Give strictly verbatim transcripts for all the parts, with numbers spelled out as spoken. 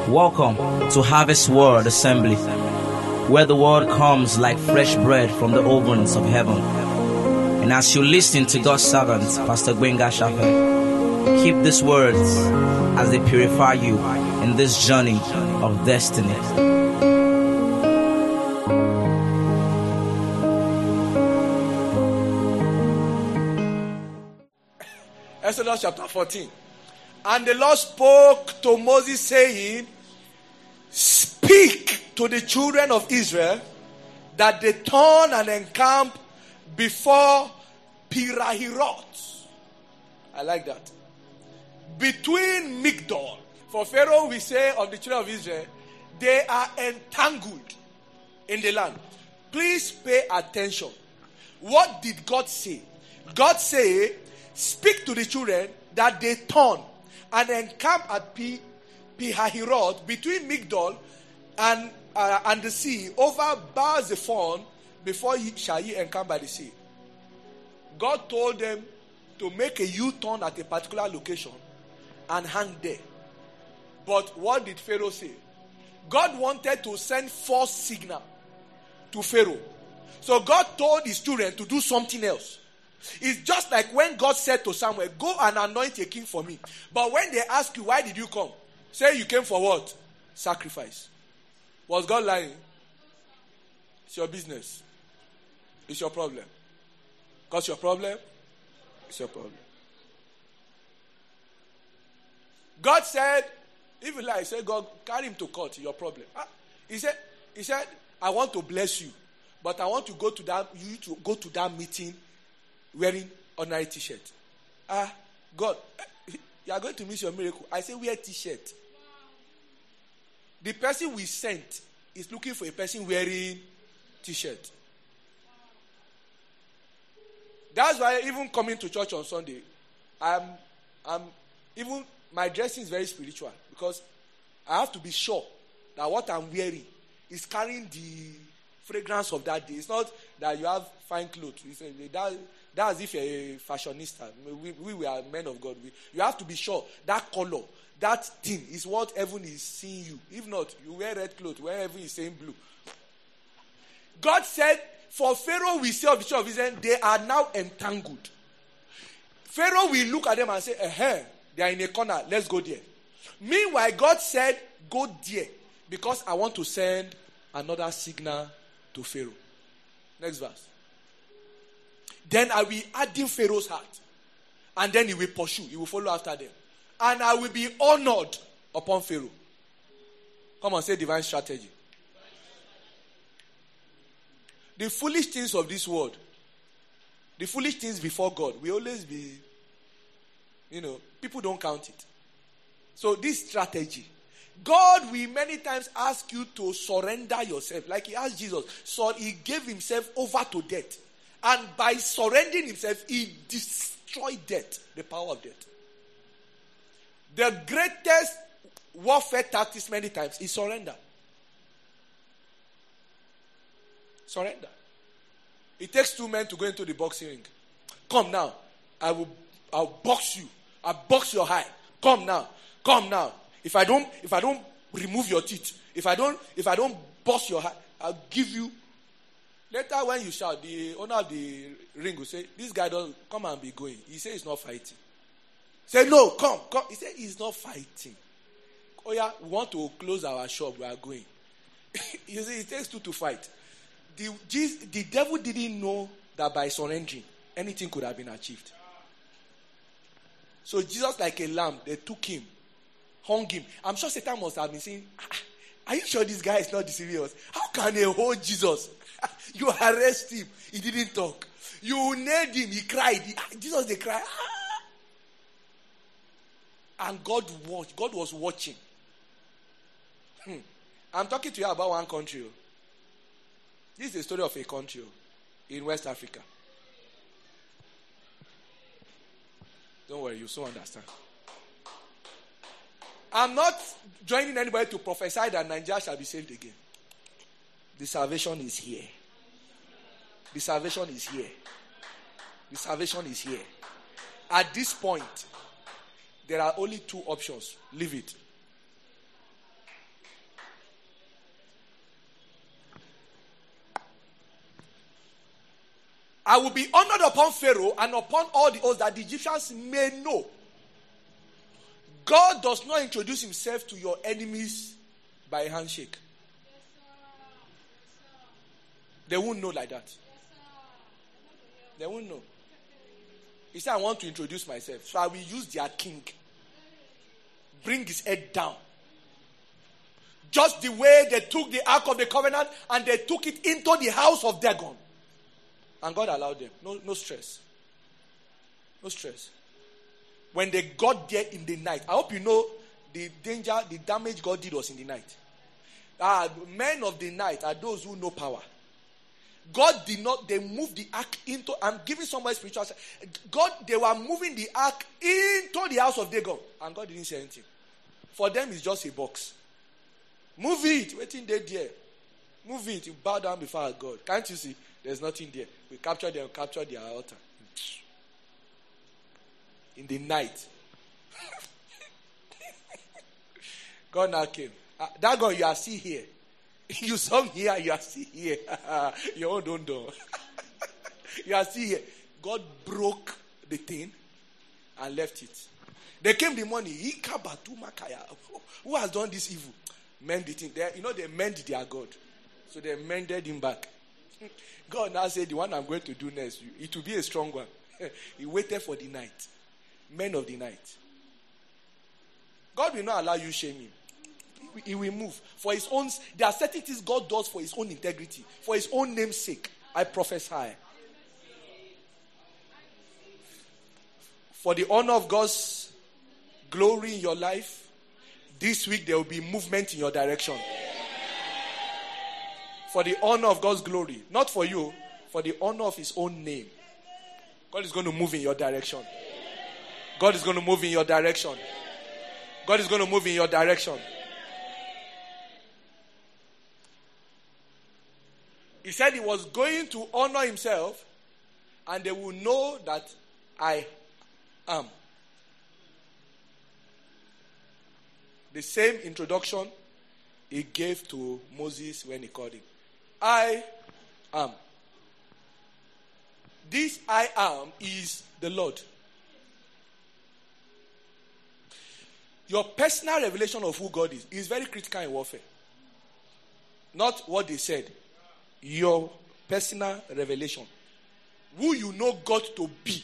Welcome to Harvest Word Assembly, where the word comes like fresh bread from the ovens of heaven. And as you listen to God's servant, Pastor Gbenga Shafe, keep these words as they purify you in this journey of destiny. Exodus chapter fourteen. And the Lord spoke to Moses, saying, speak to the children of Israel that they turn and encamp before Pi-hahiroth. I like that. Between Migdol. For Pharaoh, we say of the children of Israel, they are entangled in the land. Please pay attention. What did God say? God said, speak to the children that they turn and encamp at Pi-hahiroth between Migdol and uh, and the sea over Baal-zephon before ye shall ye encamp by the sea. God told them to make a U-turn at a particular location and hang there. But what did Pharaoh say? God wanted to send false signal to Pharaoh. So God told his children to do something else. It's just like when God said to Samuel, go and anoint a king for me. But when they ask you, why did you come? Say you came for what? Sacrifice. Was God lying? It's your business. It's your problem. Because your problem, it's your problem. God said, if you lie, say, God, carry him to court, your problem. Ah, he said, he said, I want to bless you, but I want to go to that, you to go to that meeting wearing ordinary t-shirt. Ah, God, you are going to miss your miracle. I say wear t-shirt. The person we sent is looking for a person wearing t-shirt. That's why even coming to church on Sunday, I'm, I'm even my dressing is very spiritual because I have to be sure that what I'm wearing is carrying the fragrance of that day. It's not that you have fine clothes. It's a, that, that's if you're a fashionista. We, we, we are men of God. We, you have to be sure that color, that thing is what heaven is seeing you. If not, you wear red clothes where heaven is saying blue. God said, for Pharaoh we say of the children of Israel, they are now entangled. Pharaoh will look at them and say, eh, they are in a corner, let's go there. Meanwhile, God said, go there because I want to send another signal to Pharaoh. Next verse. Then I will harden Pharaoh's heart. And then he will pursue. He will follow after them. And I will be honored upon Pharaoh. Come on, say divine strategy. The foolish things of this world, the foolish things before God, will always be, you know, people don't count it. So this strategy, God will many times ask you to surrender yourself. Like he asked Jesus. So he gave himself over to death. And by surrendering himself, he destroyed death, the power of death. The greatest warfare tactics many times is surrender. Surrender. It takes two men to go into the boxing ring. Come now. I will I'll box you. I'll box your eye. Come now. Come now. If I don't if I don't remove your teeth, if I don't if I don't bust your eye, I'll give you. Later when you shout, the owner of the ring will say, this guy don't come and be going. He said he's not fighting. Say, no, come, come. He said he's not fighting. Oh yeah, we want to close our shop, we are going. You see, it takes two to fight. The, Jesus, the devil didn't know that by surrendering, anything could have been achieved. So Jesus, like a lamb, they took him, hung him. I'm sure Satan must have been saying, are you sure this guy is not serious? How can they hold Jesus? You arrest him. He didn't talk. You nailed him. He cried. He, Jesus, they cried. And God watched. God was watching. Hmm. I'm talking to you about one country. This is the story of a country in West Africa. Don't worry, you soon understand. I'm not joining anybody to prophesy that Nigeria shall be saved again. The salvation is here. The salvation is here. The salvation is here. At this point, there are only two options. Leave it. I will be honored upon Pharaoh and upon all the hosts, that the Egyptians may know. God does not introduce himself to your enemies by a handshake. They won't know like that. They won't know. He said, I want to introduce myself. So I will use their king. Bring his head down. Just the way they took the Ark of the Covenant and they took it into the house of Dagon. And God allowed them. No, no stress. No stress. When they got there in the night, I hope you know the danger, the damage God did was in the night. Ah, men of the night are those who know power. God did not, they moved the ark into, I'm giving somebody spiritual, God, they were moving the ark into the house of Dagon. And God didn't say anything. For them, it's just a box. Move it. Waiting there, there. Move it. You bow down before our God. Can't you see? There's nothing there. We capture them, capture their altar. In the night. God now came. Uh, that God, you are still here. You some here, you are still here. Your own don't know. You are still here. God broke the thing and left it. They came the morning. Who has done this evil? Mend the thing. They, you know, they mend their God. So they mended him back. God now said, the one I'm going to do next, it will be a strong one. He waited for the night. Men of the night. God will not allow you shame him. He will move. For his own, there are certain things God does for his own integrity. For his own name's sake. I prophesy. For the honor of God's glory in your life, this week there will be movement in your direction. For the honor of God's glory. Not for you. For the honor of his own name. God is going to move in your direction. God is going to move in your direction. God is going to move in your direction. He said he was going to honor himself, and they will know that I am. The same introduction he gave to Moses when he called him. I am. This I am is the Lord. Your personal revelation of who God is is very critical in warfare. Not what they said. Your personal revelation. Who you know God to be.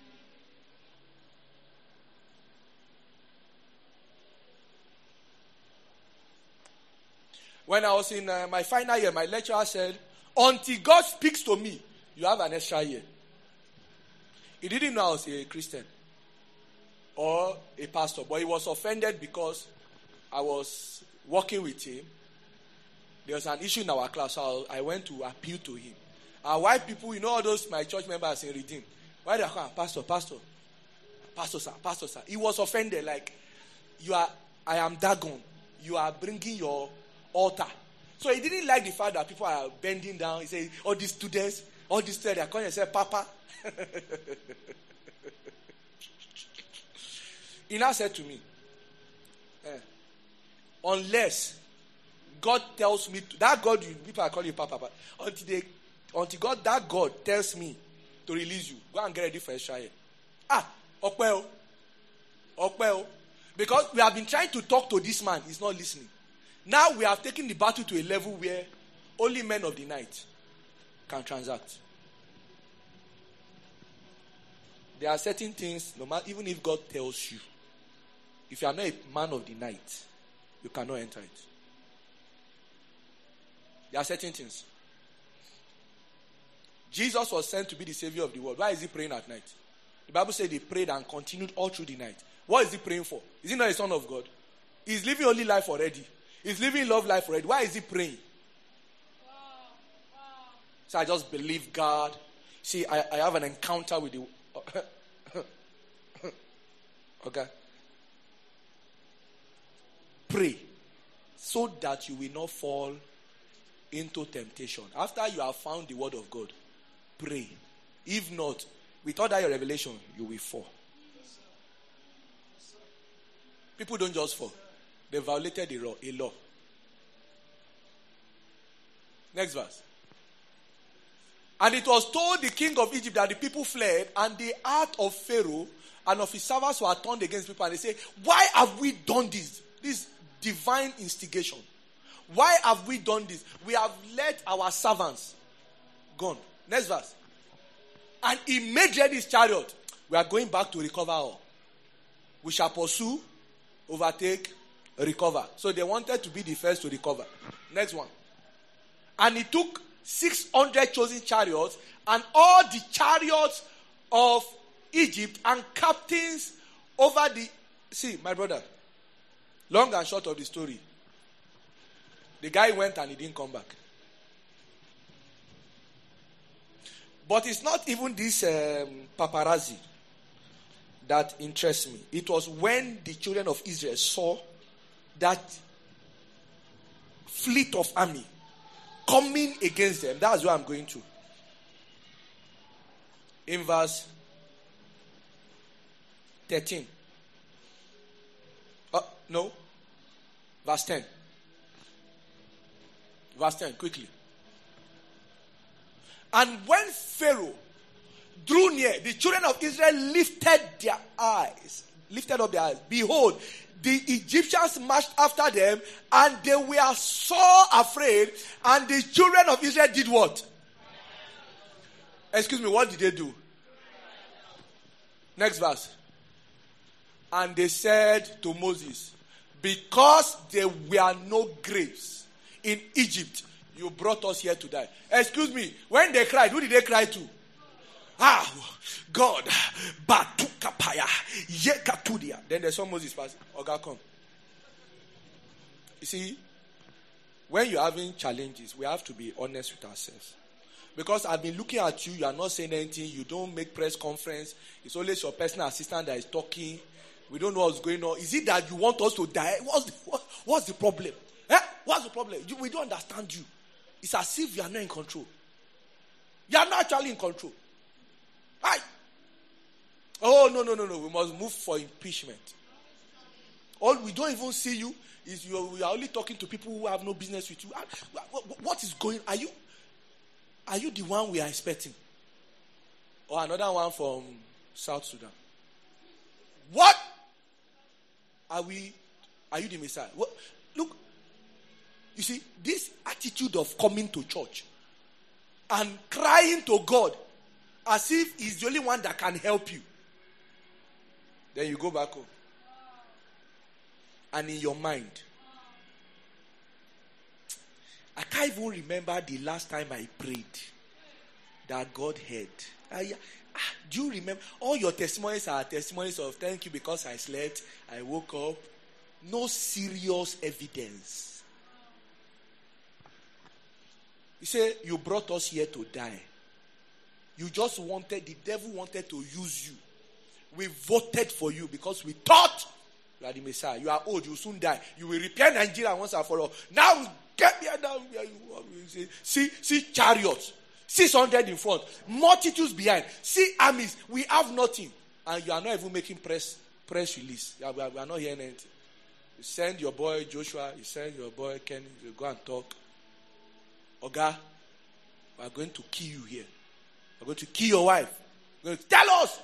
When I was in uh, my final year, my lecturer said, until God speaks to me, you have an extra year. He didn't know I was a Christian or a pastor, but he was offended because I was working with him. There was an issue in our class, so I went to appeal to him. And white people, you know all those, my church members in Redeem. Why they come, pastor, pastor, pastor, sir, pastor, sir. He was offended, like, you are, I am Dagon. You are bringing your altar. So he didn't like the fact that people are bending down. He said, all these students, all these students, they are calling themselves Papa. He now said to me, eh, unless God tells me, to, that God, you, people are calling you Papa, but until, they, until God, that God tells me to release you, go and get ready for a trial. Ah, Okweo. Okweo. Because we have been trying to talk to this man, he's not listening. Now we have taken the battle to a level where only men of the night can transact. There are certain things, no matter, even if God tells you, if you are not a man of the night, you cannot enter it. There are certain things. Jesus was sent to be the savior of the world. Why is he praying at night? The Bible said he prayed and continued all through the night. What is he praying for? Is he not a son of God? He's living holy life already. He's living love life already. Why is he praying? Wow. Wow. So I just believe God. See, I, I have an encounter with the... Okay? Pray so that you will not fall into temptation. After you have found the word of God, pray. If not, without that your revelation, you will fall. People don't just fall. They violated a law. A law. Next verse. And it was told the king of Egypt that the people fled, and the heart of Pharaoh and of his servants were turned against people. And they say, why have we done this? This divine instigation. Why have we done this? We have let our servants gone. Next verse. And he made ready his chariot. We are going back to recover all. We shall pursue, overtake, recover. So they wanted to be the first to recover. Next one. And he took six hundred chosen chariots and all the chariots of Egypt and captains over the... See, my brother, long and short of the story, the guy went and he didn't come back. But it's not even this um, paparazzi that interests me. It was when the children of Israel saw that fleet of army coming against them. That's where I'm going to. In verse thirteen. Uh, no. Verse ten. Verse ten, quickly. And when Pharaoh drew near, the children of Israel lifted their eyes, lifted up their eyes. Behold, the Egyptians marched after them, and they were so afraid, and the children of Israel did what? Excuse me, what did they do? Next verse. And they said to Moses, because there were no graves in Egypt, you brought us here to die. Excuse me, when they cried, who did they cry to? Ah, God, Batukapaya, Yekatudia. Then they saw Moses pass. Oga, come. You see, when you're having challenges, we have to be honest with ourselves. Because I've been looking at you, you are not saying anything, you don't make press conference, it's always your personal assistant that is talking. We don't know what's going on. Is it that you want us to die? What's the, what, what's the problem? Eh? What's the problem? You, we don't understand you. It's as if you are not in control. You are not actually in control. Right? Oh, no, no, no, no. We must move for impeachment. All we don't even see you is you are, we are only talking to people who have no business with you. What, what is going? Are you, are you the one we are expecting? Or another one from South Sudan? What? Are we? Are you the Messiah? What? Look, you see, this attitude of coming to church and crying to God as if he's the only one that can help you. Then you go back home. And in your mind, I can't even remember the last time I prayed that God heard. I, ah, do you remember? All your testimonies are testimonies of thank you because I slept, I woke up. No serious evidence. You say, you brought us here to die. You just wanted, the devil wanted to use you. We voted for you because we thought you are the Messiah. You are old, you will soon die. You will repair Nigeria once and for all. Now, get me down. See, see chariots. six hundred in front. Multitudes behind. See armies. We have nothing. And you are not even making press, press release. We are, we are not hearing anything. You send your boy Joshua. You send your boy Kenny. You go and talk. Oga, we are going to kill you here. We are going to kill your wife. We're going to tell us.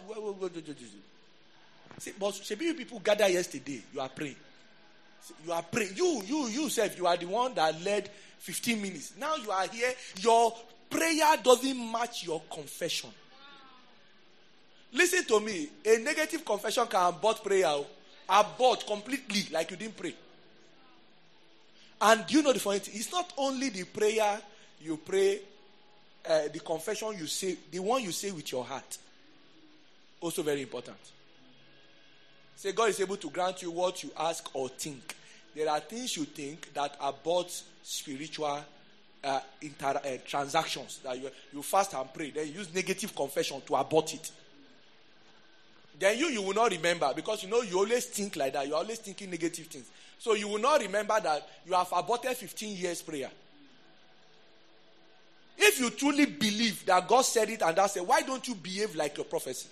See, but you people gather yesterday. You are praying. You are praying. You, you, you yourself, you are the one that led fifteen minutes. Now you are here. Your prayer doesn't match your confession. Listen to me. A negative confession can abort prayer. Abort completely, like you didn't pray. And do you know the funny thing? It's not only the prayer you pray, uh, the confession you say, the one you say with your heart. Also very important. Say God is able to grant you what you ask or think. There are things you think that abort spiritual uh, inter- uh, transactions. That you, you fast and pray. Then you use negative confession to abort it. Then you, you will not remember because you know you always think like that. You're always thinking negative things. So you will not remember that you have aborted fifteen years prayer. If you truly believe that God said it and that's it, why don't you behave like your prophecy?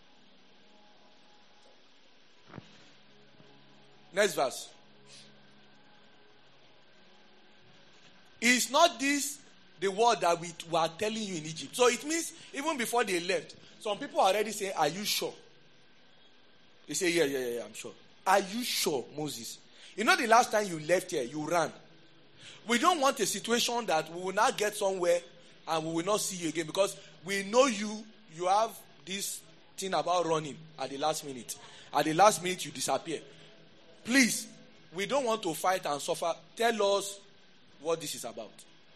Next verse. Is not this the word that we were telling you in Egypt. So it means even before they left, some people are already saying, are you sure? They say, yeah, yeah, yeah, I'm sure. Are you sure, Moses? You know the last time you left here, you ran. We don't want a situation that we will not get somewhere and we will not see you again, because we know you, you have this thing about running at the last minute. At the last minute, you disappear. Please, we don't want to fight and suffer. Tell us what this is about.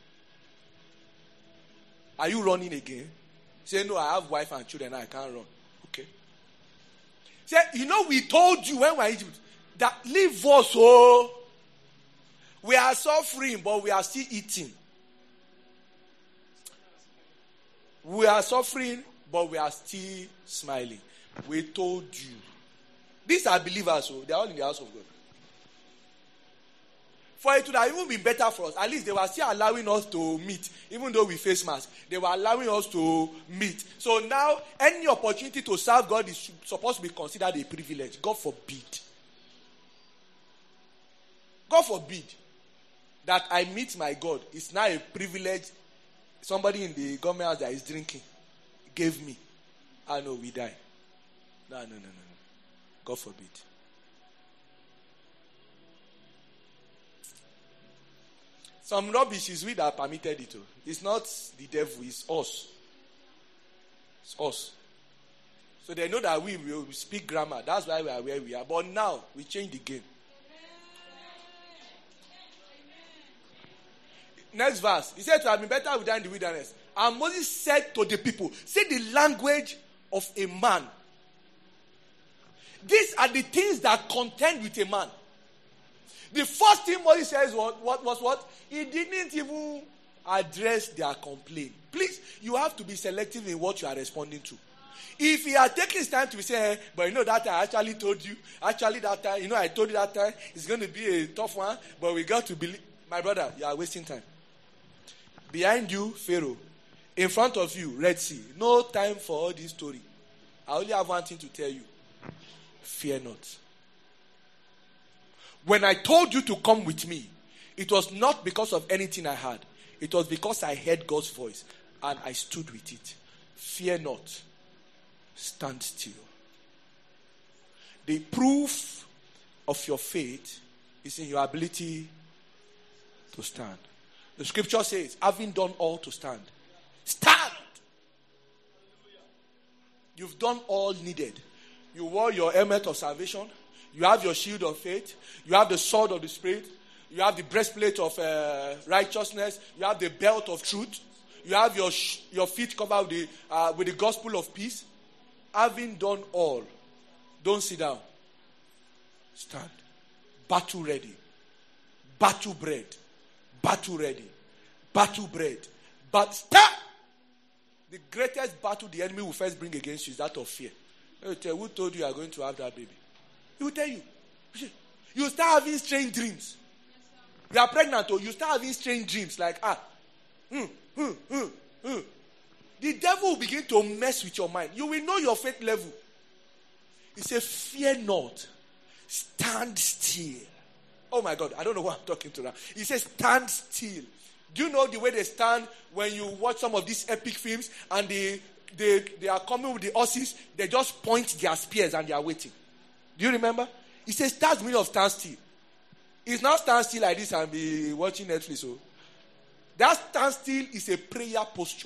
Are you running again? Say, no, I have wife and children, I can't run. Okay. Say, you know, we told you when we were in Egypt that leave us, oh. We are suffering, but we are still eating. We are suffering, but we are still smiling. We told you. These are believers, so they are all in the house of God. For it would have even been better for us. At least they were still allowing us to meet. Even though we face masks, they were allowing us to meet. So now, any opportunity to serve God is supposed to be considered a privilege. God forbid. God forbid that I meet my God. It's now a privilege. Somebody in the government house that is drinking gave me. I know we die. No, no, no, no, no. God forbid. Some rubbish is we that permitted it. It's not the devil, it's us. It's us. So they know that we will speak grammar. That's why we are where we are. But now, we change the game. Next verse. He said to have been better with in the wilderness. And Moses said to the people, say the language of a man. These are the things that contend with a man. The first thing Moses says was what, was what? He didn't even address their complaint. Please, you have to be selective in what you are responding to. If he had taken his time to say, hey, but you know that I actually told you, actually that time, you know I told you that time, it's going to be a tough one, but we got to believe. My brother, you are wasting time. Behind you, Pharaoh. In front of you, Red Sea. No time for all this story. I only have one thing to tell you. Fear not. When I told you to come with me, it was not because of anything I had. It was because I heard God's voice and I stood with it. Fear not. Stand still. The proof of your faith is in your ability to stand. The scripture says, having done all to stand, stand. You've done all needed. You wore your helmet of salvation. You have your shield of faith. You have the sword of the Spirit. You have the breastplate of uh, righteousness. You have the belt of truth. You have your sh- your feet covered with the, uh, with the gospel of peace. Having done all, don't sit down. Stand. Battle ready. Battle bread. Battle ready. Battle bread. But stand. The greatest battle the enemy will first bring against you is that of fear. He'll tell you, who told you you are going to have that baby? He will tell you. You start having strange dreams. You are pregnant or you start having strange dreams like, ah, hmm, hmm, hmm, hmm. The devil will begin to mess with your mind. You will know your faith level. He says, fear not. Stand still. Oh my God, I don't know what I'm talking to now. He says, stand still. Do you know the way they stand when you watch some of these epic films and they, they, they are coming with the horses? They just point their spears and they are waiting. Do you remember? He says, that's the meaning of stand still. It's not stand still like this and be watching Netflix. So that stand still is a prayer posture.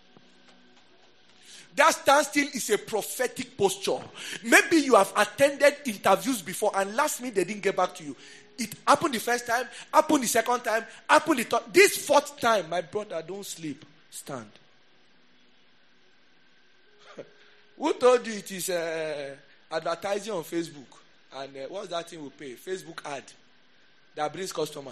That stand still is a prophetic posture. Maybe you have attended interviews before and last minute they didn't get back to you. It happened the first time, happened the second time, happened the third. This fourth time, my brother, don't sleep. Stand. Who told you it is uh, advertising on Facebook? And uh, what's that thing we pay? Facebook ad that brings customer.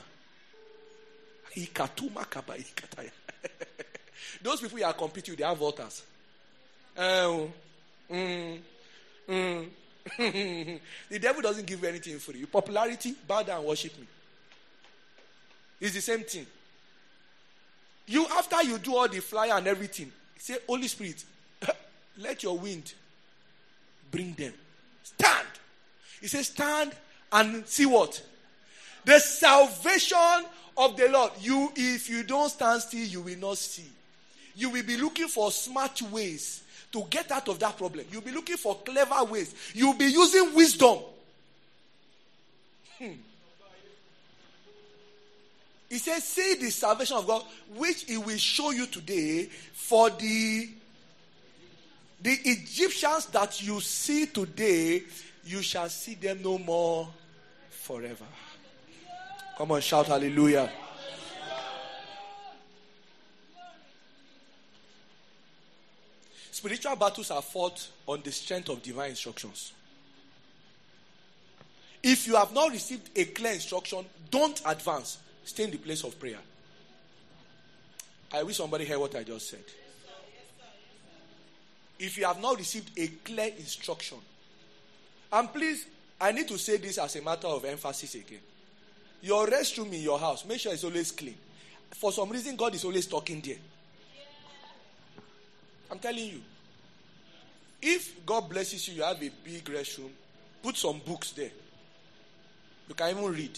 Those people you are competing with, they have altars. Um, mm, mm. The devil doesn't give you anything for you. Popularity, bow down and worship me. It's the same thing. You, after you do all the flyer and everything, say, Holy Spirit, let your wind bring them. Stand. He says, stand and see what? The salvation of the Lord, you, if you don't stand still, you will not see. You will be looking for smart ways to get out of that problem. You'll be looking for clever ways. You'll be using wisdom. Hmm. He says, see the salvation of God, which he will show you today. For the, the Egyptians that you see today, you shall see them no more forever. Come on, shout hallelujah. Spiritual battles are fought on the strength of divine instructions. If you have not received a clear instruction, don't advance. Stay in the place of prayer. I wish somebody heard what I just said. If you have not received a clear instruction, and please, I need to say this as a matter of emphasis again. Your restroom in your house, make sure it's always clean. For some reason, God is always talking there. I'm telling you. If God blesses you, you have a big restroom, put some books there. You can even read.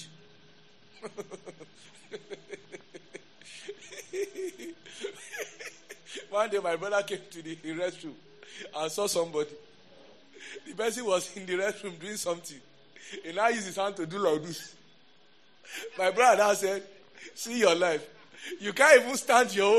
One day my brother came to the restroom and saw somebody. The person was in the restroom doing something. He now used his hand to do like this. My brother now said, see your life. You can't even stand your own.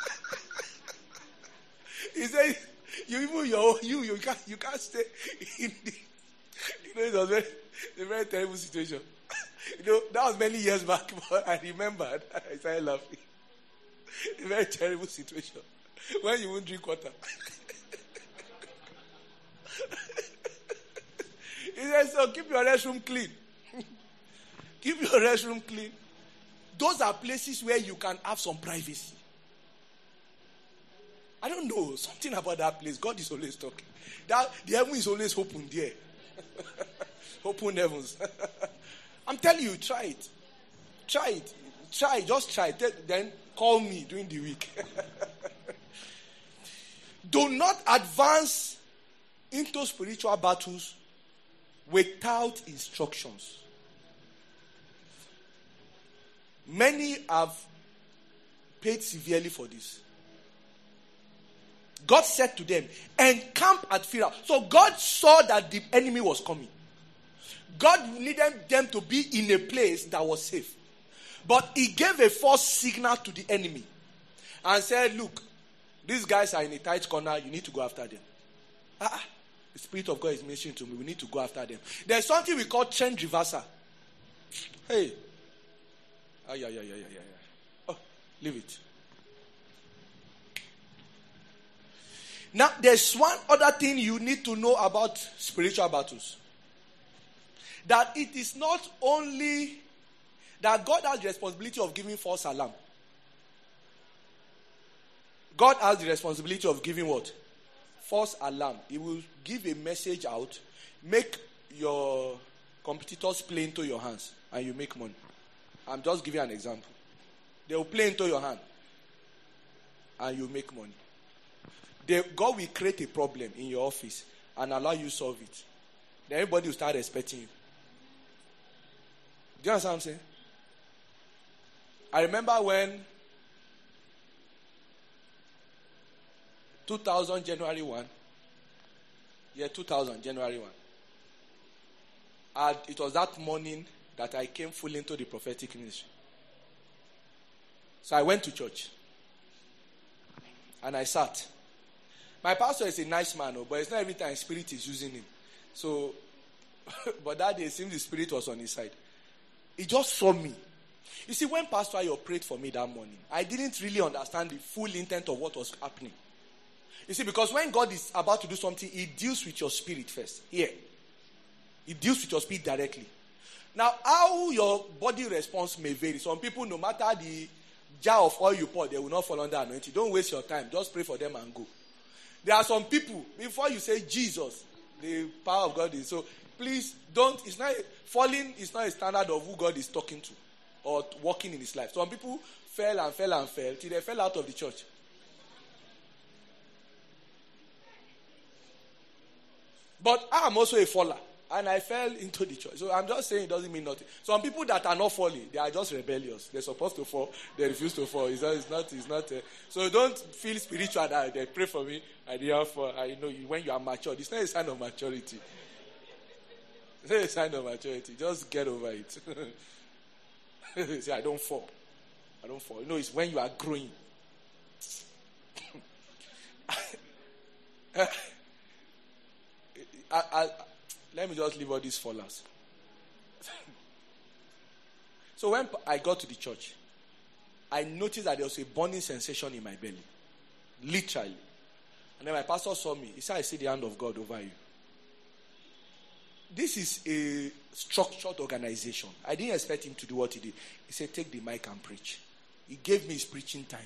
He said, you even your own, you, you can't, you can't stay in the, you know, it was very, a very terrible situation. You know, that was many years back, but I remembered. I started laughing. A very terrible situation. When you won't drink water. He said, so keep your restroom clean. Keep your restroom clean. Those are places where you can have some privacy. I don't know. Something about that place. God is always talking. That, the heaven is always open there. Open heavens. I'm telling you, try it. Try it. Try it. Just try it. Then call me during the week. Do not advance into spiritual battles without instructions. Many have paid severely for this. God said to them, encamp at Pharaoh. So God saw that the enemy was coming. God needed them to be in a place that was safe. But he gave a false signal to the enemy and said, look, these guys are in a tight corner. You need to go after them. Ah, the Spirit of God is mentioning to me. We need to go after them. There's something we call trend reversal. Hey. Ah, yeah, yeah, yeah, yeah, yeah. Oh, leave it. Now, there's one other thing you need to know about spiritual battles. That it is not only that God has the responsibility of giving false alarm. God has the responsibility of giving what? False alarm. He will give a message out, make your competitors play into your hands, and you make money. I'm just giving an example. They will play into your hand, and you make money. They, God will create a problem in your office and allow you to solve it. Then everybody will start respecting you. Do you understand what I'm saying? I remember when two thousand, January first, yeah, two thousand, January first. And it was that morning that I came fully into the prophetic ministry. So I went to church. And I sat. My pastor is a nice man, but it's not every time Spirit is using him. So, but that day it seemed the Spirit was on his side. He just saw me. You see, when Pastor Ayo prayed for me that morning, I didn't really understand the full intent of what was happening. You see, because when God is about to do something, he deals with your spirit first. Here. He deals with your spirit directly. Now, how your body response may vary. Some people, no matter the jar of oil you pour, they will not fall under anointing. Don't waste your time. Just pray for them and go. There are some people, before you say Jesus, the power of God is. So, please don't, it's not, falling is not a standard of who God is talking to or walking in his life. Some people fell and fell and fell till they fell out of the church. But I am also a faller. And I fell into the church. So I'm just saying it doesn't mean nothing. Some people that are not falling, they are just rebellious. They're supposed to fall. They refuse to fall. It's not, it's not, it's not uh, so don't feel spiritual that they pray for me. I didn't fall. I know you, when you are mature, it's not a sign of maturity. It's not a sign of maturity. Just get over it. Say, I don't fall. I don't fall. You know, it's when you are growing. I, I, let me just leave all these fallers. So when I got to the church, I noticed that there was a burning sensation in my belly. Literally. And then my pastor saw me. He said, I see the hand of God over you. This is a structured organization. I didn't expect him to do what he did. He said, take the mic and preach. He gave me his preaching time.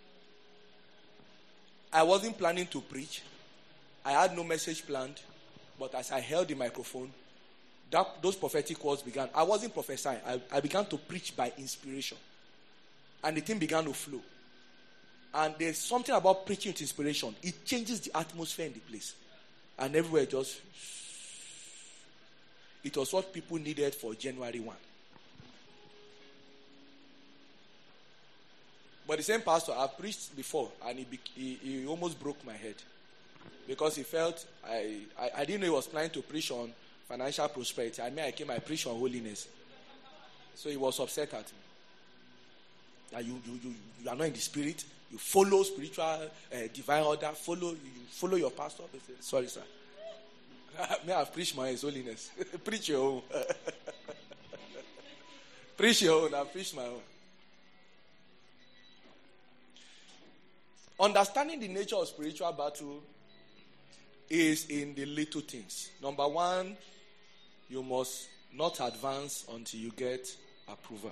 I wasn't planning to preach. I had no message planned. But as I held the microphone, that, those prophetic words began. I wasn't prophesying. I, I began to preach by inspiration. And the thing began to flow. And there's something about preaching with inspiration. It changes the atmosphere in the place. And everywhere just... It was what people needed for January first. But the same pastor, I preached before, and he, he, he almost broke my head. Because he felt, I, I, I didn't know he was planning to preach on financial prosperity. I mean, I came, I preached on holiness. So he was upset at me. That you, you, you, you are not in the spirit. You follow spiritual, uh, divine order. Follow, you follow your pastor. Said, sorry, sir. May I have preached my holiness. Preach your own. Preach your own. I preached my own. Understanding the nature of spiritual battle is in the little things. Number one, you must not advance until you get approval.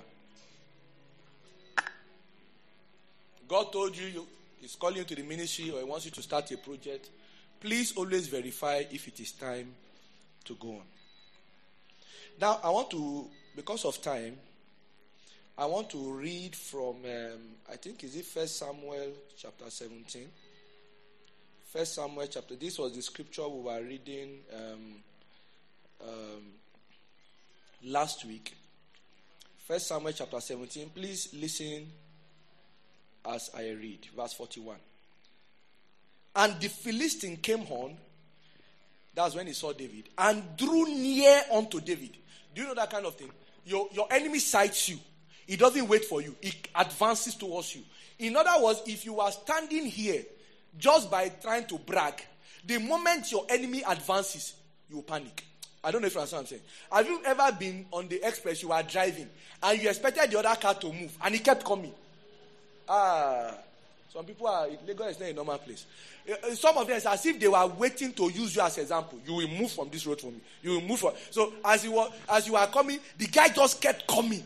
God told you, you He's calling you to the ministry or He wants you to start a project. Please always verify if it is time to go on. Now, I want to, because of time, I want to read from, um, I think, is it First Samuel chapter seventeen? First Samuel chapter, this was the scripture we were reading um, um, last week. First Samuel chapter seventeen, please listen as I read, verse forty-one. And the Philistine came on, that's when he saw David, and drew near unto David. Do you know that kind of thing? Your, your enemy sights you. He doesn't wait for you. He advances towards you. In other words, if you are standing here just by trying to brag, the moment your enemy advances, you will panic. I don't know if you understand what I'm saying. Have you ever been on the express, you are driving, and you expected the other car to move, and he kept coming? Ah, some people are, Lagos is not a normal place. Some of them, it's as if they were waiting to use you as example. You will move from this road for me. You will move from. So as you were, as you were coming, the guy just kept coming.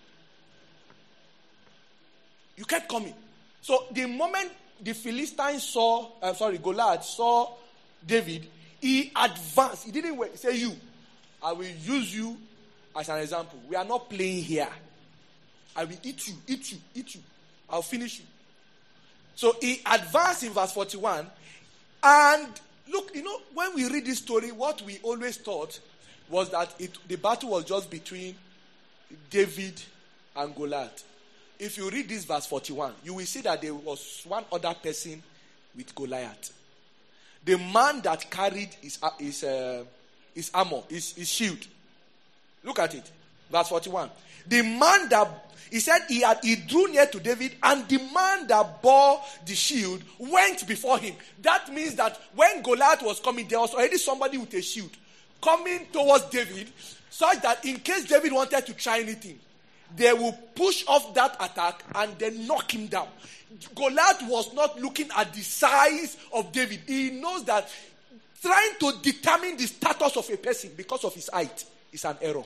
You kept coming. So the moment the Philistines saw, I'm sorry, Goliath saw David, he advanced. He didn't wait. He said, you, I will use you as an example. We are not playing here. I will eat you, eat you, eat you. I'll finish you. So he advanced in verse forty-one. And look, you know, when we read this story, what we always thought was that it, the battle was just between David and Goliath. If you read this verse forty-one, you will see that there was one other person with Goliath. The man that carried his, his, uh, his armor, his, his shield. Look at it. Verse forty-one. The man that, he said he had, he drew near to David, and the man that bore the shield went before him. That means that when Goliath was coming, there was already somebody with a shield coming towards David, such that in case David wanted to try anything, they will push off that attack and then knock him down. Goliath was not looking at the size of David. He knows that trying to determine the status of a person because of his height is an error.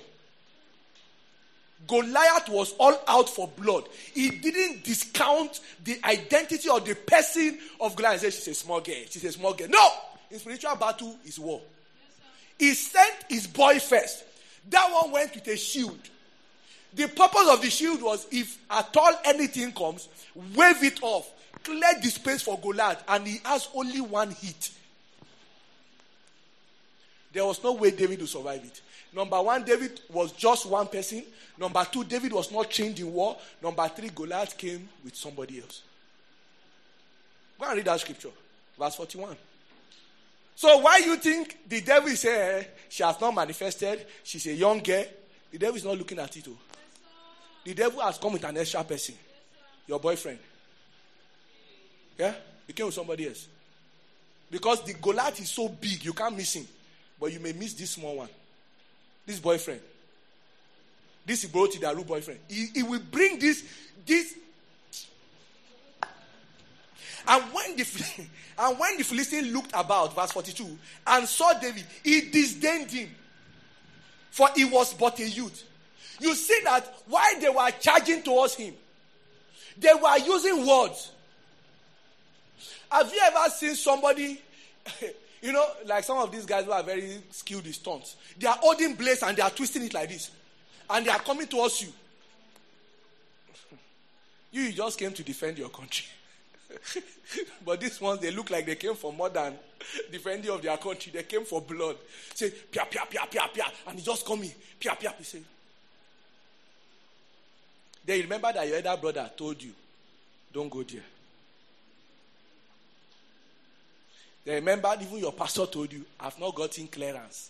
Goliath was all out for blood. He didn't discount the identity or the person of Goliath. He said, she's a small girl. She's a small girl. No! In spiritual battle is war. He sent his boy first. That one went with a shield. The purpose of the shield was, if at all anything comes, wave it off. Clear the space for Goliath, and he has only one hit. There was no way David would survive it. Number one, David was just one person. Number two, David was not trained in war. Number three, Goliath came with somebody else. Go and read that scripture. Verse forty-one. So why you think the devil is saying, eh, she has not manifested, she's a young girl? The devil is not looking at it. Oh. The devil has come with an extra person. Your boyfriend. Yeah? He came with somebody else. Because the Goliath is so big, you can't miss him. But you may miss this small one. This boyfriend. This Ibroti Daru boyfriend. He, he will bring this, this. And when the and when the Philistine looked about, verse forty-two, and saw David, he disdained him. For he was but a youth. You see that while they were charging towards him, they were using words. Have you ever seen somebody, you know, like some of these guys who are very skilled with stunts. They are holding blades and they are twisting it like this. And they are coming towards you. You, you just came to defend your country. But these ones, they look like they came for more than defending of their country. They came for blood. Say, pia, pia, pia, pia, pia. And he just come in. Pia, pia, he say. They remember that your elder brother told you, don't go there. They remember even your pastor told you, I've not gotten clearance.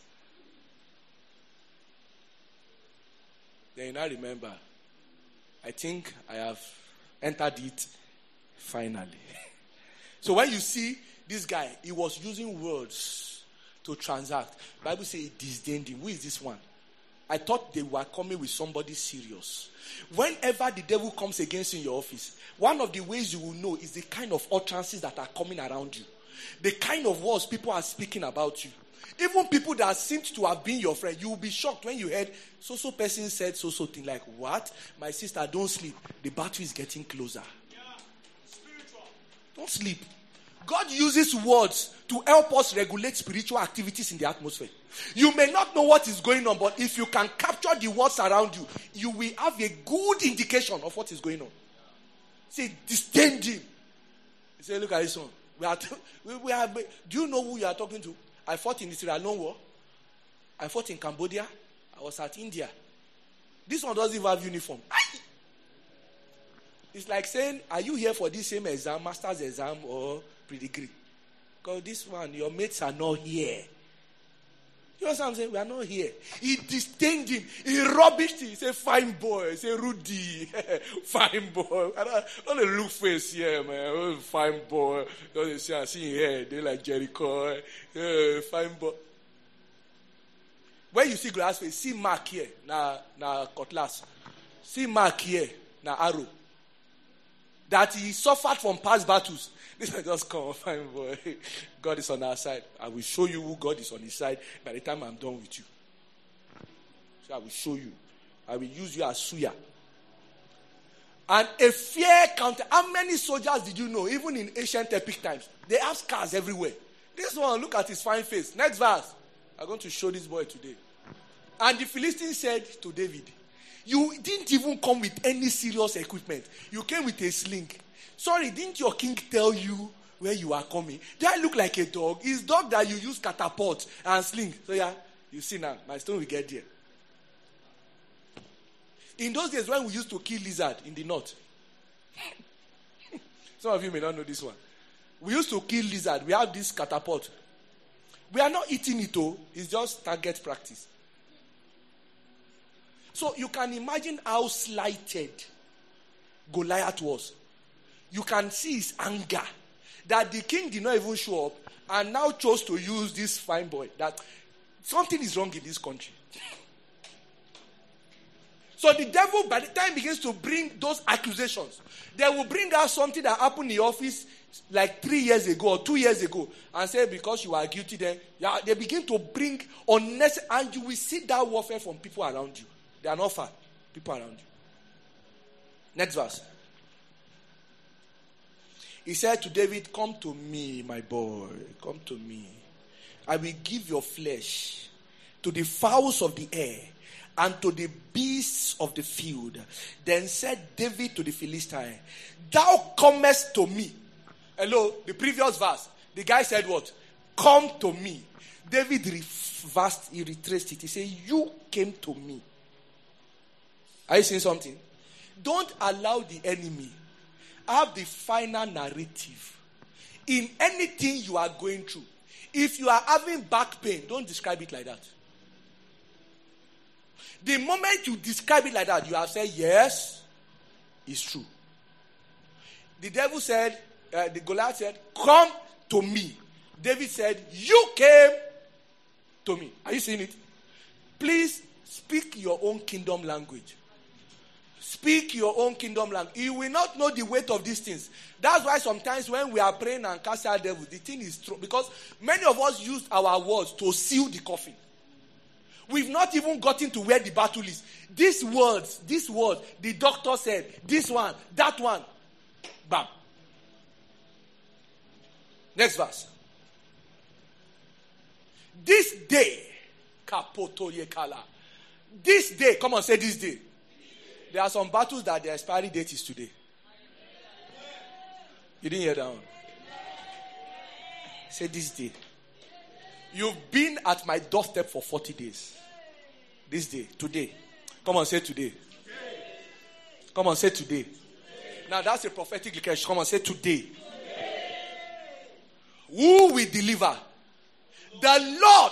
They now remember, I think I have entered it finally. So when you see this guy, he was using words to transact. The Bible says he disdained him. Who is this one? I thought they were coming with somebody serious. Whenever the devil comes against you in your office, one of the ways you will know is the kind of utterances that are coming around you. The kind of words people are speaking about you. Even people that seemed to have been your friend, you will be shocked when you heard so-so person said so-so thing. Like, what? My sister, don't sleep. The battle is getting closer. Yeah. Spiritual. Don't sleep. God uses words to help us regulate spiritual activities in the atmosphere. You may not know what is going on, but if you can capture the words around you, you will have a good indication of what is going on. Say, disdain him. You say, look at this one. We are, t- we, we are, do you know who you are talking to? I fought in the Sierra Leone War. I fought in Cambodia. I was at India. This one doesn't even have uniform. Aye. It's like saying, are you here for this same exam, master's exam or pre-degree? Because this one, your mates are not here. You know what I'm saying? We are not here. He disdained him. He rubbished him. He said, fine boy. He said, Rudy. Fine boy. I don't, don't look face here, man. Oh, fine boy. Don't see, I see here. They like Jericho. Uh, fine boy. When you see glass face, see mark here. Na, na cutlass. See mark here. Na arrow. That he suffered from past battles. This is just come, fine boy. God is on our side. I will show you who God is on his side by the time I'm done with you. So I will show you. I will use you as suya. And a fear counter. How many soldiers did you know, even in ancient epic times? They have scars everywhere. This one, look at his fine face. Next verse. I'm going to show this boy today. And the Philistine said to David, you didn't even come with any serious equipment. You came with a sling. Sorry, didn't your king tell you where you are coming? Do I look like a dog? It's dog that you use catapult and sling. So yeah, you see now, my stone will get there. In those days when we used to kill lizard in the north. Some of you may not know this one. We used to kill lizard. We have this catapult. We are not eating it all. It's just target practice. So you can imagine how slighted Goliath was. You can see his anger that the king did not even show up and now chose to use this fine boy. That something is wrong in this country. So the devil, by the time he begins to bring those accusations, they will bring out something that happened in the office like three years ago or two years ago and say because you are guilty then, yeah, they begin to bring unnecessary, and you will see that warfare from people around you. They are not far. People around you. Next verse. He said to David, come to me, my boy. Come to me. I will give your flesh to the fowls of the air and to the beasts of the field. Then said David to the Philistine, thou comest to me. Hello, the previous verse. The guy said what? Come to me. David reversed, he retraced it. He said, you came to me. Are you seeing something? Don't allow the enemy have the final narrative in anything you are going through. If you are having back pain, don't describe it like that. The moment you describe it like that, you have said, yes, it's true. The devil said, uh, the Goliath said, come to me. David said, you came to me. Are you seeing it? Please speak your own kingdom language. Speak your own kingdom language. You will not know the weight of these things. That's why sometimes when we are praying and casting out devils, the thing is true. Because many of us use our words to seal the coffin. We've not even gotten to where the battle is. These words, these words, the doctor said, this one, that one. Bam. Next verse. This day, Kapoto Yekala. This day, come on, say this day. There are some battles that the expiry date is today. You didn't hear that one? Say this day. You've been at my doorstep for forty days. This day, today. Come on, say today. Come on, say today. Now that's a prophetic declaration. Come on, say today. Who will deliver? The Lord.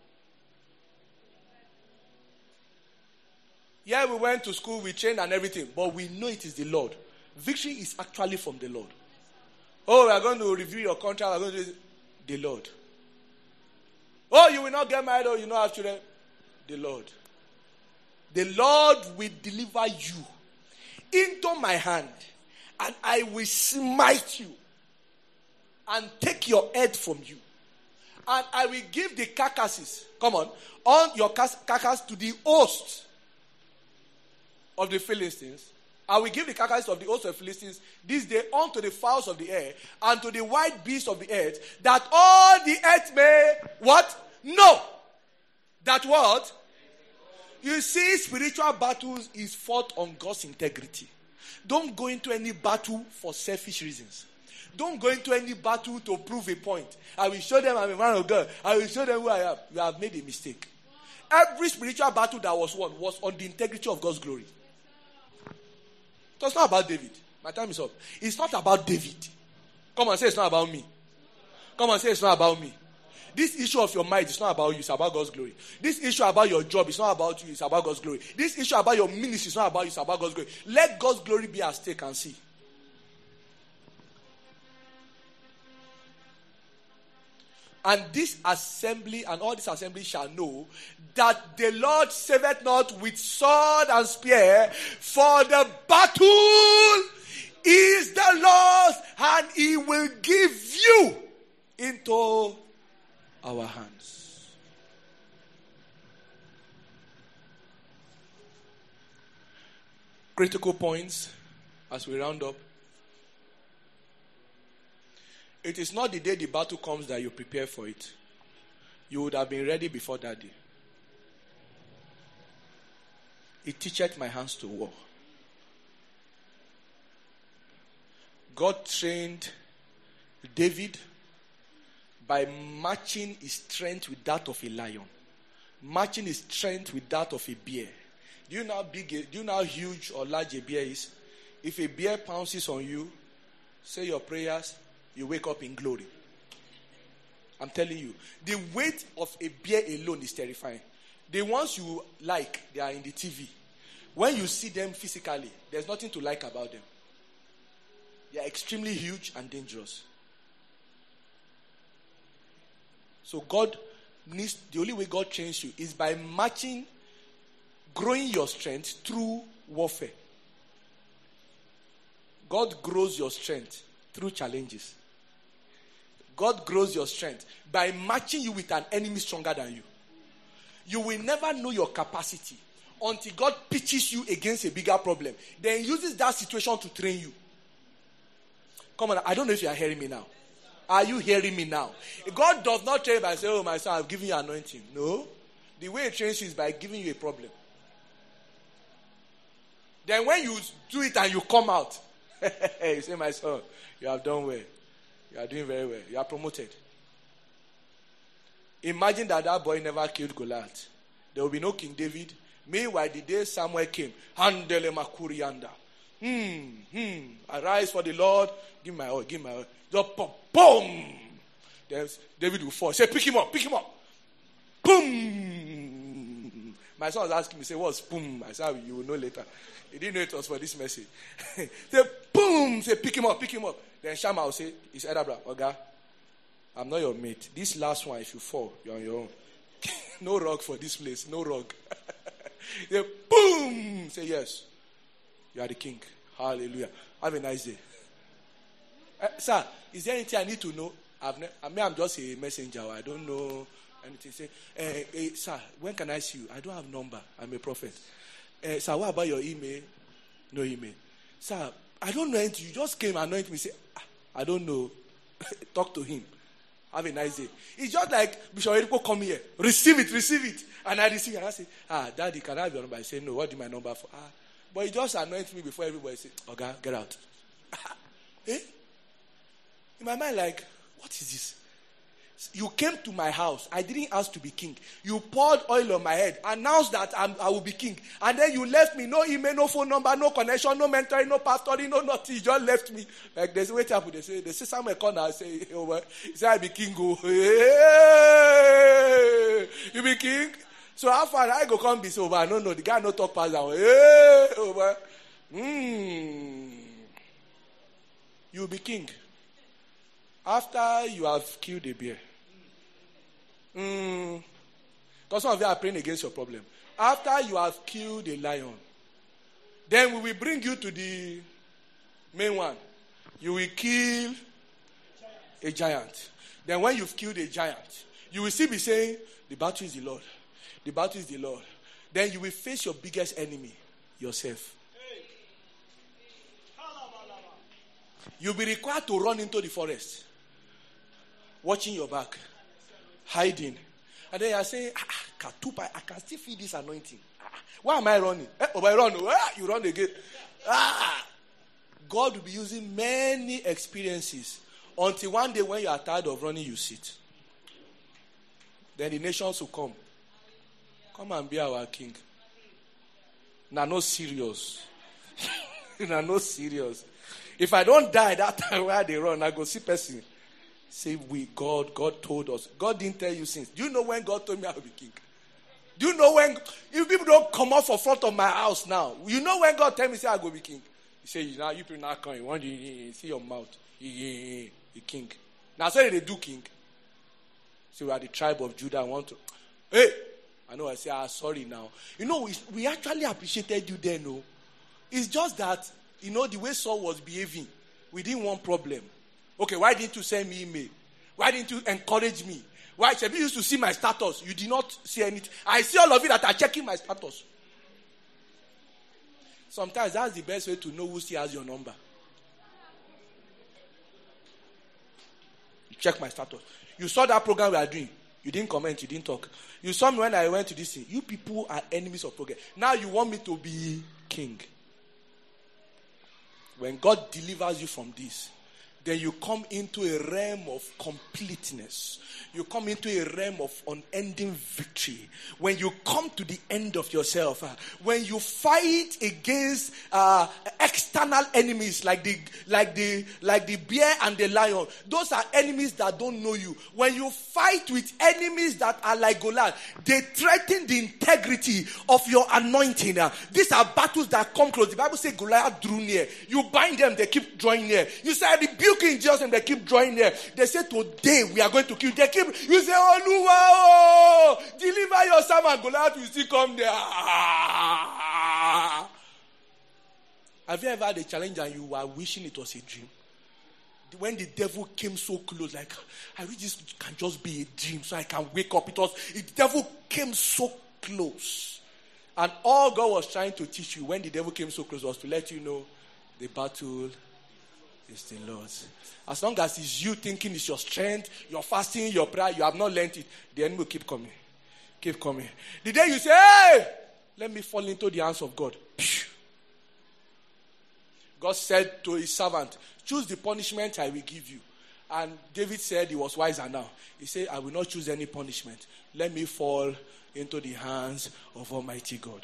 Yeah, we went to school, we trained and everything, but we know it is the Lord. Victory is actually from the Lord. Oh, we are going to review your contract. We are going to do the Lord. Oh, you will not get married or you not have children. The Lord. The Lord will deliver you into my hand, and I will smite you and take your head from you. And I will give the carcasses, come on, on your carcass to the host of the Philistines. I will give the carcasses of the host of the Philistines this day unto the fowls of the air and to the wild beasts of the earth, that all the earth may, what? Know. That what? You see, spiritual battles is fought on God's integrity. Don't go into any battle for selfish reasons. Don't go into any battle to prove a point. I will show them I'm a man of God. I will show them who I am. You have made a mistake. Every spiritual battle that was won was on the integrity of God's glory. So it's not about David. My time is up. It's not about David. Come on, say it's not about me. Come on, say it's not about me. This issue of your mind is not about you, it's about God's glory. This issue about your job is not about you, it's about God's glory. This issue about your ministry is not about you, it's about God's glory. Let God's glory be at stake and see. And this assembly and all this assembly shall know that the Lord saveth not with sword and spear, for the battle is the Lord's, and he will give you into our hands. Critical points as we round up. It is not the day the battle comes that you prepare for it. You would have been ready before that day. It teacheth my hands to war. God trained David by matching his strength with that of a lion, matching his strength with that of a bear. Do you know how big, a, do you know how huge or large a bear is? If a bear pounces on you, say your prayers, you wake up in glory. I'm telling you, the weight of a bear alone is terrifying. The ones you like, they are in the T V. When you see them physically, there's nothing to like about them. They are extremely huge and dangerous. So God needs, the only way God trains you is by matching, growing your strength through warfare. God grows your strength through challenges. God grows your strength by matching you with an enemy stronger than you. You will never know your capacity until God pitches you against a bigger problem. Then uses that situation to train you. Come on, I don't know if you are hearing me now. Are you hearing me now? God does not train by saying, oh my son, I've given you anointing. No. The way he trains you is by giving you a problem. Then when you do it and you come out, you say, my son, you have done well. You are doing very well. You are promoted. Imagine that that boy never killed Goliath. There will be no King David. Meanwhile, the day Samuel came, Handele Makurianda. Hmm, hmm. Arise for the Lord. Give my oil, give my oil. Just boom, boom. Then David will fall. Say, pick him up, pick him up. Boom. My son was asking me, say, what's boom? I said, you will know later. He didn't know it was for this message. Say, boom. Say, pick him up, pick him up. Then Shammah will say, it's Edabra, Oga, I'm not your mate. This last one, if you fall, you're on your own. No rug for this place, no rug. Say, boom. Say, yes. You are the king. Hallelujah. Have a nice day. Uh, sir, is there anything I need to know? I've ne- I mean, I'm just a messenger. I don't know anything. Say, uh, hey, sir, when can I see you? I don't have number. I'm a prophet. Uh, sir, what about your email? No email. Sir, I don't know anything. You just came and anointed me. Say, ah, I don't know. Talk to him. Have a nice day. It's just like Bishop Eriko come here. Receive it, receive it. And I receive it. And I say, ah, Daddy, can I have your number? I say, no, what do my number for? Ah. But he just anointed me before everybody said, okay, get out. Eh? In my mind, like, what is this? You came to my house. I didn't ask to be king. You poured oil on my head. Announced that I'm, I will be king. And then you left me. No email, no phone number, no connection, no mentoring, no pastoring, no nothing. You just left me. Like, they say, wait up. They say, they say, somewhere corner. I say, oh, well. He say, I be king. Oh, hey, you be king? So how far I go come be so over? No, no, the guy no talk past that one. Hey, over. Hmm. You will be king. After you have killed a bear. Hmm. Because some of you are praying against your problem. After you have killed a lion, then we will bring you to the main one. You will kill a giant. Then when you've killed a giant, you will still be saying, the battle is the Lord. The battle is the Lord. Then you will face your biggest enemy, yourself. You'll be required to run into the forest, watching your back, hiding. And then you are saying, ah, Katupa, I can still feel this anointing. Ah, why am I running? Eh, oh, I run. Ah, you run again. Ah. God will be using many experiences until one day when you are tired of running, you sit. Then the nations will come. Come and be our king. Now, no serious. Now, no serious. If I don't die that time where they run, I go see person. Say, we, God, God told us. God didn't tell you since. Do you know when God told me I will be king? Do you know when, if people don't come out for front of my house now, you know when God tell me, say, I go be king? He say, now you people not coming. One day, see your mouth. The king. Now, say they do king. So we are the tribe of Judah. I want to, hey, I know I say, ah, sorry now. You know, we, we actually appreciated you then, no? It's just that, you know, the way Saul was behaving, we didn't want problem. Okay, why didn't you send me email? Why didn't you encourage me? Why? Shebi used to see my status. You did not see anything. I see all of you that are checking my status. Sometimes that's the best way to know who still has your number. You check my status. You saw that program we are doing. You didn't comment. You didn't talk. You saw me when I went to this thing. You people are enemies of progress. Now you want me to be king. When God delivers you from this, then you come into a realm of completeness. You come into a realm of unending victory. When you come to the end of yourself, uh, when you fight against uh, external enemies like the like the like the bear and the lion, those are enemies that don't know you. When you fight with enemies that are like Goliath, they threaten the integrity of your anointing. Uh, these are battles that come close. The Bible says Goliath drew near. You bind them, they keep drawing near. You say, I rebuke in Jesus, and they keep drawing near. They say, today we are going to kill. They keep. You say, oh, Lua, oh, deliver your servant. Goliath will still come there. Have you ever had a challenge and you were wishing it was a dream? When the devil came so close, like, I wish this can just be a dream so I can wake up. It was, the devil came so close. And all God was trying to teach you when the devil came so close was to let you know the battle is the Lord's. As long as it's you thinking it's your strength, your fasting, your prayer, you have not learned it, the enemy will keep coming. Keep coming. The day you say, hey, let me fall into the hands of God. God said to his servant, choose the punishment I will give you. And David said he was wiser now. He said, I will not choose any punishment. Let me fall into the hands of Almighty God.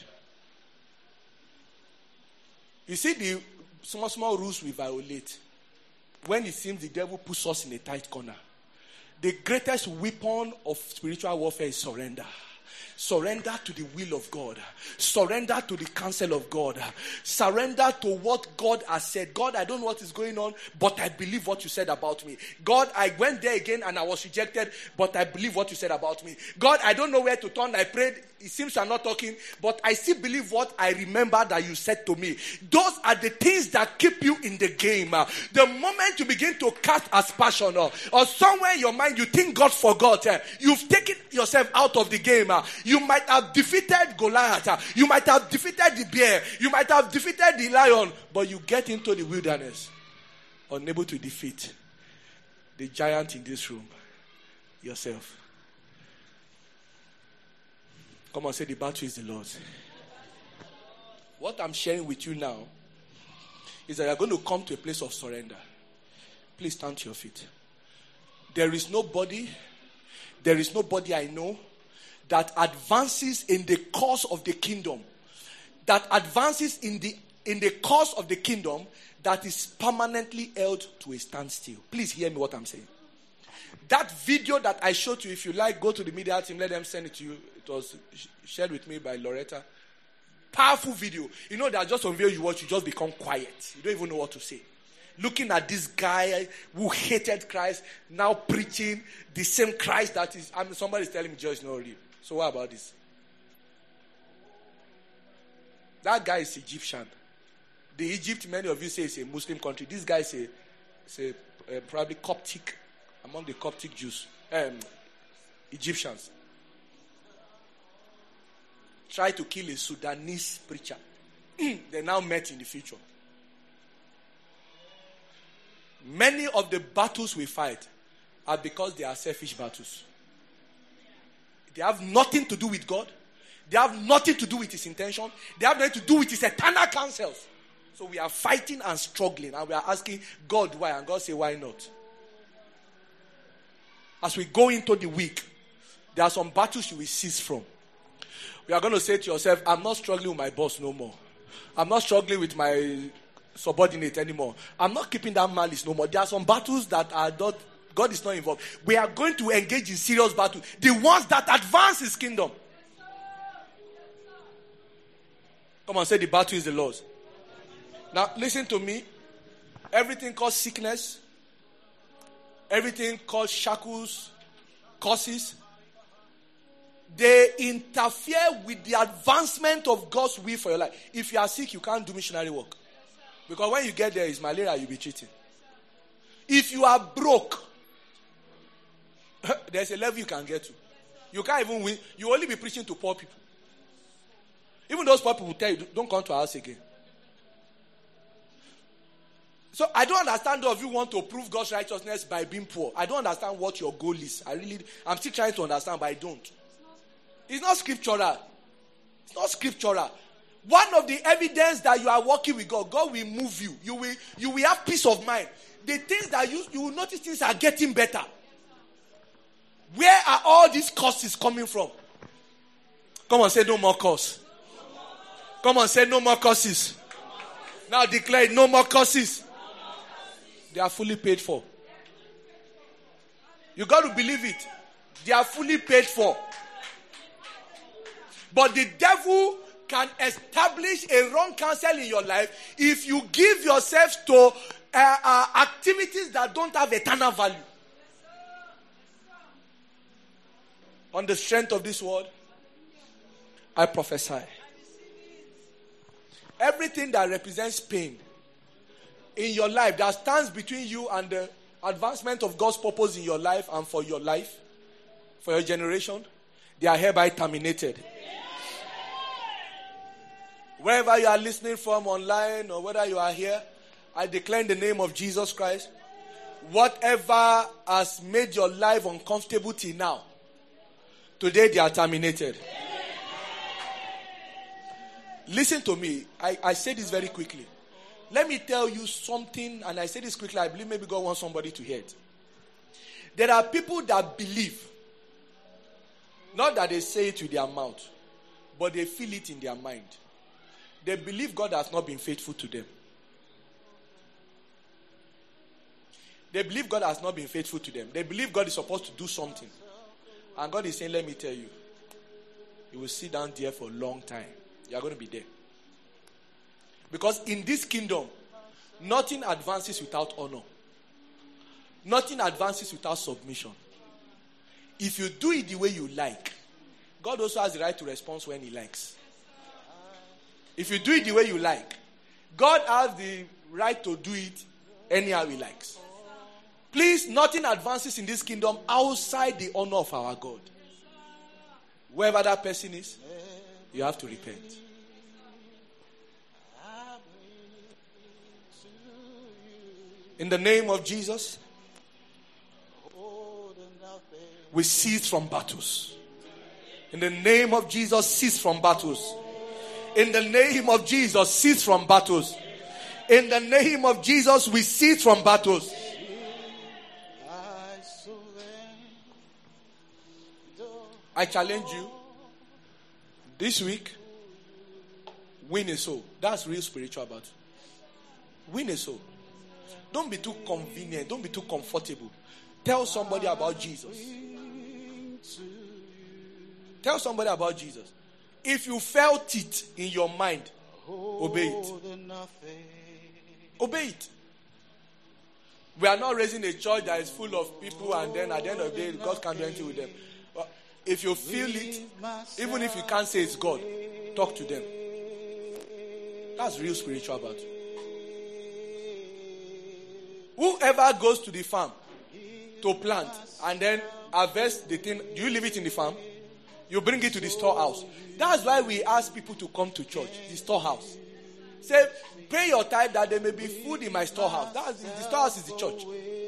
You see the small, small rules we violate. When it seems the devil puts us in a tight corner. The greatest weapon of spiritual warfare is surrender. Surrender to the will of God. Surrender to the counsel of God. Surrender to what God has said. God, I don't know what is going on, but I believe what you said about me. God, I went there again and I was rejected, but I believe what you said about me. God, I don't know where to turn. I prayed. It seems you are not talking, but I still believe what I remember that you said to me. Those are the things that keep you in the game. The moment you begin to cast aspersion or, or somewhere in your mind you think God forgot, you've taken yourself out of the game. You might have defeated Goliath. You might have defeated the bear. You might have defeated the lion. But you get into the wilderness, unable to defeat the giant in this room, yourself. Come on, say the battle is the Lord's. What I'm sharing with you now is that you're going to come to a place of surrender. Please stand to your feet. There is nobody, there is nobody I know that advances in the cause of the kingdom, that advances in the in the cause of the kingdom that is permanently held to a standstill. Please hear me what I'm saying. That video that I showed you, if you like, go to the media team, let them send it to you. It was shared with me by Loretta. Powerful video. You know, that just on video you watch, you just become quiet. You don't even know what to say. Looking at this guy who hated Christ, now preaching the same Christ that is, I mean, somebody's telling me Jesus is not real. So what about this? That guy is Egyptian. The Egypt, many of you say, is a Muslim country. This guy is a, is a uh, probably Coptic, among the Coptic Jews, um, Egyptians. Try to kill a Sudanese preacher. They now met in the future. Many of the battles we fight are because they are selfish battles. They have nothing to do with God. They have nothing to do with his intention. They have nothing to do with his eternal counsels. So we are fighting and struggling, and we are asking God why, and God say why not. As we go into the week, there are some battles you will cease from. You are going to say to yourself, I'm not struggling with my boss no more. I'm not struggling with my subordinate anymore. I'm not keeping that malice no more. There are some battles that are not, God is not involved. We are going to engage in serious battles. The ones that advance his kingdom. Come on, say the battle is the Lord's. Now, listen to me. Everything called sickness, everything called shackles, curses, they interfere with the advancement of God's will for your life. If you are sick, you can't do missionary work. Because when you get there, it's malaria, you'll be cheating. If you are broke, there's a level you can get to. You can't even win. You only be preaching to poor people. Even those poor people will tell you, don't come to our house again. So I don't understand those of you want to prove God's righteousness by being poor. I don't understand what your goal is. I really, I'm still trying to understand, but I don't. It's not scriptural. It's not scriptural. One of the evidence that you are working with God, God will move you. You will, you will have peace of mind. The things that you, you will notice things are getting better. Where are all these curses coming from? Come on, say no more curse. Come on, say no more curses. Now declare no more curses. They are fully paid for. You got to believe it. They are fully paid for. But the devil can establish a wrong counsel in your life if you give yourself to uh, uh, activities that don't have eternal value. On the strength of this word, I prophesy. Everything that represents pain in your life that stands between you and the advancement of God's purpose in your life and for your life, for your generation, they are hereby terminated. Wherever you are listening from, online or whether you are here, I declare in the name of Jesus Christ, whatever has made your life uncomfortable till now, today they are terminated. Listen to me. I, I say this very quickly. Let me tell you something, and I say this quickly. I believe maybe God wants somebody to hear it. There are people that believe. Not that they say it with their mouth, but they feel it in their mind. They believe God has not been faithful to them. They believe God has not been faithful to them. They believe God is supposed to do something. And God is saying, let me tell you, you will sit down there for a long time. You are going to be there. Because in this kingdom, nothing advances without honor. Nothing advances without submission. If you do it the way you like, God also has the right to respond when he likes. If you do it the way you like, God has the right to do it anyhow he likes. Please, nothing advances in this kingdom outside the honor of our God. Whoever that person is, you have to repent. In the name of Jesus, we cease from battles. In the name of Jesus, cease from battles. In the name of Jesus, cease from battles. In the name of Jesus, we cease from battles. I challenge you this week, win a soul. That's real spiritual battle. Win a soul. Don't be too convenient. Don't be too comfortable. Tell somebody about Jesus. Tell somebody about Jesus. If you felt it in your mind, obey it. Obey it. We are not raising a church that is full of people and then at the end of the day, God can't do anything with them. But if you feel it, even if you can't say it's God, talk to them. That's real spiritual battle. Whoever goes to the farm to plant and then harvest the thing, do you leave it in the farm? You bring it to the storehouse. That's why we ask people to come to church, the storehouse. Say, pay your tithe that there may be food in my storehouse. That's the, the storehouse is the church.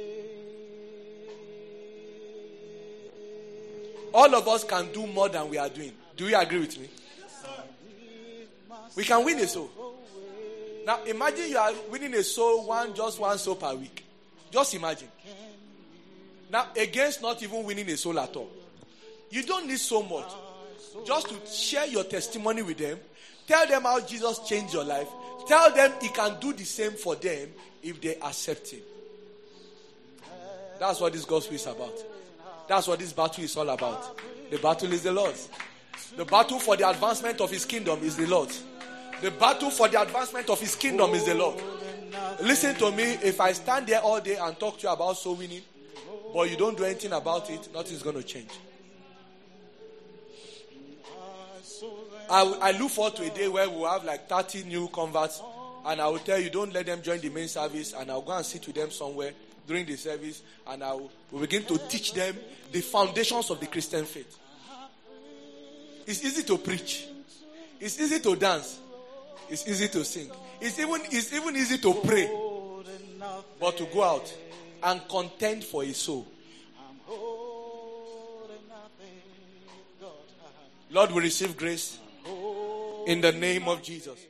All of us can do more than we are doing. Do you agree with me? We can win a soul. Now imagine you are winning a soul, one just one soul per week. Just imagine. Now against not even winning a soul at all. You don't need so much. Just to share your testimony with them. Tell them how Jesus changed your life. Tell them he can do the same for them if they accept him. That's what this gospel is about. That's what this battle is all about. The battle is the Lord's. The battle for the advancement of his kingdom is the Lord's. The battle for the advancement of his kingdom is the Lord. Listen to me. If I stand there all day and talk to you about soul winning, but you don't do anything about it, nothing's going to change. I, I look forward to a day where we'll have like thirty new converts, and I will tell you, don't let them join the main service, and I'll go and sit with them somewhere during the service, and I will we'll begin to teach them the foundations of the Christian faith. It's easy to preach. It's easy to dance. It's easy to sing. It's even, it's even easy to pray. But to go out and contend for a soul. Lord, we receive grace in the name of Jesus.